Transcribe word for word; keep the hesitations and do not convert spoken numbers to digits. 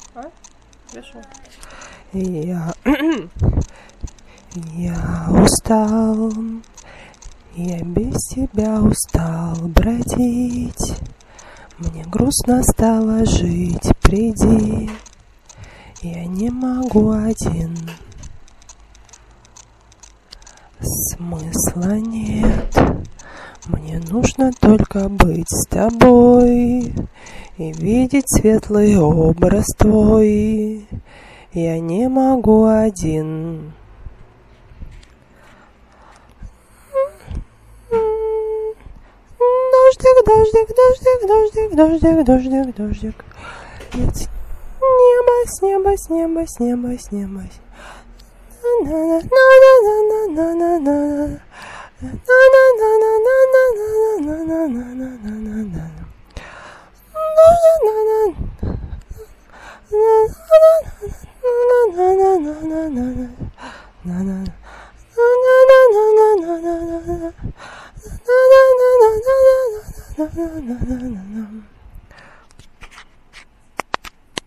А? Хорошо. Я, я устал, я без тебя устал бродить. Мне грустно стало жить, приди. Я не могу один. Смысла нет. Мне нужно только быть с тобой и видеть светлый образ твой. Я не могу один. Дождик, дождик, дождик, дождик, дождик, дождик, дождик. Небо, с неба, с неба, с неба, с неба. На на на на на на на на на на на на на на